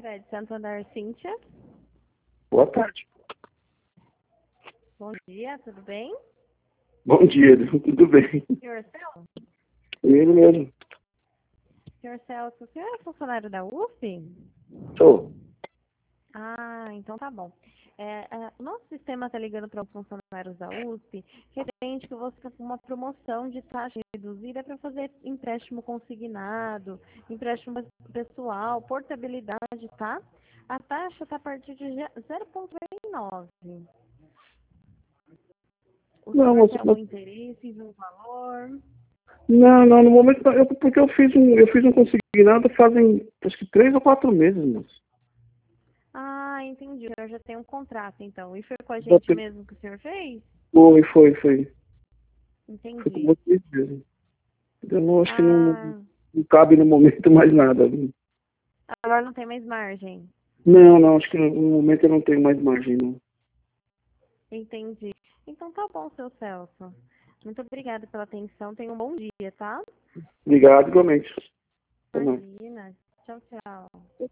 Sicredi Santo André, Cíntia. Boa tarde. Bom dia, tudo bem? Bom dia, tudo bem? Senhor Celso? Ele mesmo. Senhor Celso, o senhor é funcionário da USP? Sou. Ah, então tá bom. O nosso sistema está ligando para os funcionários da USP, referente que você está com uma promoção de taxa reduzida para fazer empréstimo consignado, empréstimo pessoal, portabilidade, tá? A taxa está a partir de 0,39. O Não, senhor moço, tem algum interesse em um valor? não, no momento, porque eu fiz um consignado fazem, acho que 3 ou 4 meses, moço. Ah, entendi. O senhor já tem um contrato, então. E foi com a Já gente tem- mesmo que o senhor fez? Foi com Entendi. vocês mesmo. Eu não, acho que Ah, não cabe no momento mais nada. agora não tem mais margem. Não, acho que no momento eu não tenho mais margem, não. Entendi. Então tá bom, seu Celso. Muito obrigada pela atenção. Tenha um bom dia, tá? Obrigado, igualmente. Até mais. Imagina. Tchau, tchau.